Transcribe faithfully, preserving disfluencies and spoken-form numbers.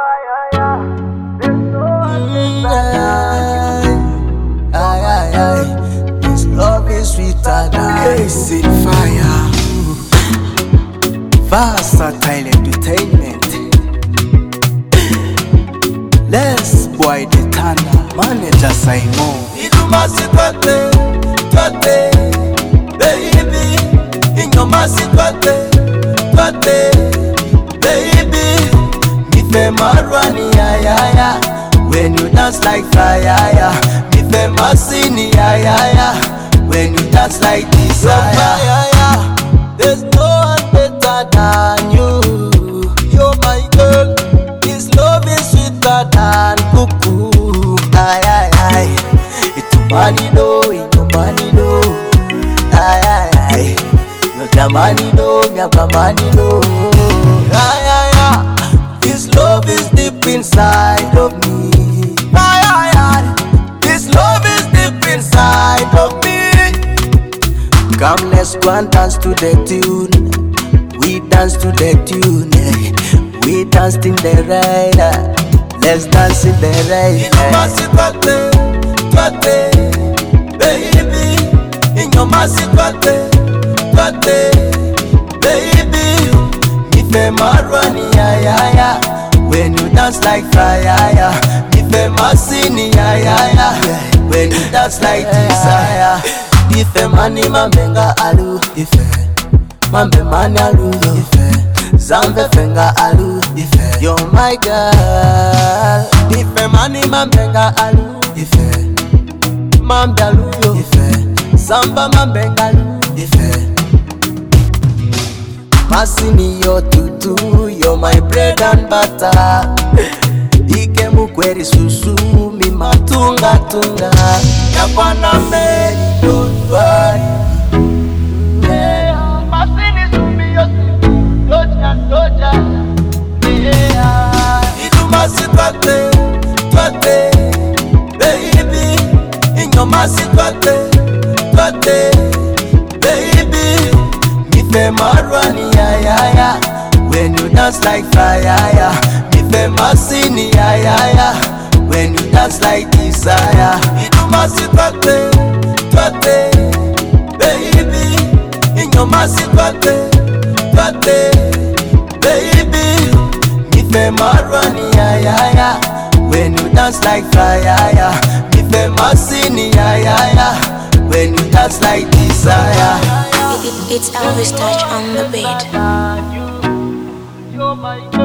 Mm, aye, aye, aye, aye. This love is sweeter than acid fire. Versatile entertainment. Less boy the Tana, manager Simon. Ilumasi twate, twate, baby. Inyomasi twate, twate, baby. Mife marwani ya ya ya. When you dance like fire, mife masini ya ya ya. When you dance like desire, there's no one better than you. You're my girl. This love is sweeter than cuckoo. Ay ay ay. It's money no, it's money no. Ay ay ay. Your money no, your money no. Ay ay ay. This love is deep inside of me. Ay ay ay. This love is deep inside of me. Come, let's go and dance to the tune. We dance to the tune. Yeah. We danced in the rain. uh. Let's dance in the rain. Ilumasi twate, twate, baby. Inyomasi twate, twate, baby. Mife marwani ya ya ya. When you dance like fire, mife masini ya ya ya. When you dance like desire. Ife mani mambenga alu, ife mambe mani alu, ife zambe fenga alu, ife you're my girl. Ife mani mambenga alu, ife mambe alu yo, ife zamba mambenga alu, ife masini yo tutu, you're my bread and butter. Ike mukweri susu, mi matunga tunga. Yakwana me, don't worry. Yeah, masini sumi yosi, doja doja. Yeah, ilumasi twate, twate, baby. Inyomasi twate, twate, baby. Mife marwani ya ya ya. When you dance like fire, mife masini ya ya ya. When you dance like desire. Ilumasi twate, twate, baby. Inyomasi twate, twate, baby. Mife marwani ya ya ya. When you dance like fire, mife masini ya ya ya. When you dance like desire. It, it's Elvis Touch on the beat. You're my